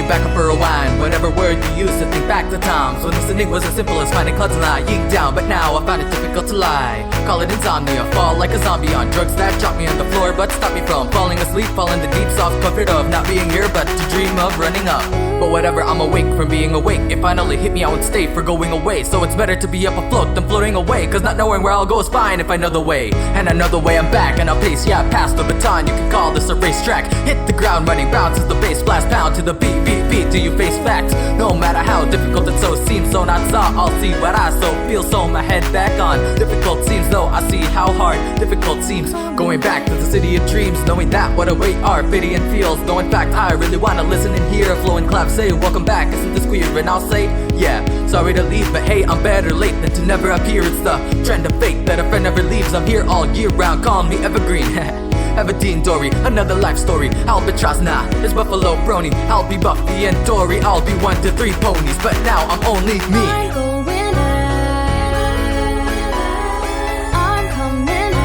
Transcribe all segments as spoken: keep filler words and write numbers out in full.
back up for a whine. Whatever word you used to think back to times when listening was as simple as finding clouds and lying down. But now I find it difficult to lie. Call it insomnia, fall like a zombie on drugs that drop me on the floor but stop me from falling asleep. Fall in the deep soft comfort of not being here but to dream of running up. But whatever, I'm awake from being awake. It finally hit me, I won't stay for going away. So it's better to be up afloat than floating away, cause not knowing where I'll go is fine if I know the way. And I know the way, I'm back and I'll pace, yeah, past the baton. You can call this a racetrack. Hit the ground running, bounces the bass, blast pound to the beat, beat, beat. Do you face facts? No matter how difficult it so seems, so not saw, I'll see what I so feel. So my head back on. Difficult seems though, I see how hard difficult seems. Going back to the city of dreams, knowing that what await are pity and feels. Though in fact I really wanna listen and hear a flowing clap say, welcome back, isn't this weird? And I'll say, yeah, sorry to leave, but hey, I'm better late than to never appear. It's the trend of fate that a friend never leaves. I'm here all year round, call me evergreen. Everdeen Dory, another life story. Albatross, nah, it's Buffalo Brony. I'll be Buffy and Dory, I'll be one to three ponies. But now I'm only me. I'm going out, I'm coming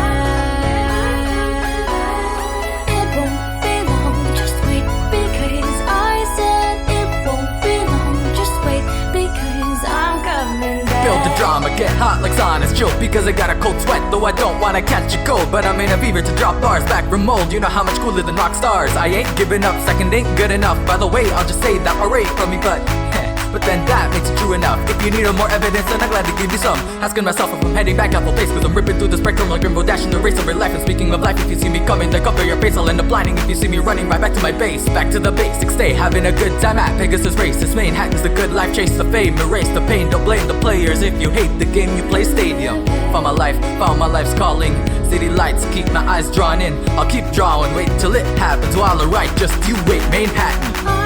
out. It won't be long, just wait, because I said it won't be long, just wait, because I'm coming back. Build the drama, get hot like Sonic joke, because I got a cold sweat, though I don't wanna catch a cold. But I'm in a fever to drop bars back from mold. You know how much cooler than rock stars. I ain't giving up, second ain't good enough. By the way, I'll just say that alright from me, but but then that makes it true enough. If you need more evidence, then I'm glad to give you some. Asking myself if I'm heading back at full pace, cause I'm ripping through the spectrum like Rainbow Dash in the race over life. And speaking of life, if you see me coming to cover your face, I'll end up blinding if you see me running right back to my base. Back to the basics, stay having a good time at Pegasus Race. This Manhattan's the good life, chase the fame, erase the pain. Don't blame the players if you hate the game you play. Stadium, found my life, found my life's calling. City lights keep my eyes drawn in. I'll keep drawing, wait till it happens while I write. Just you wait, Manhattan.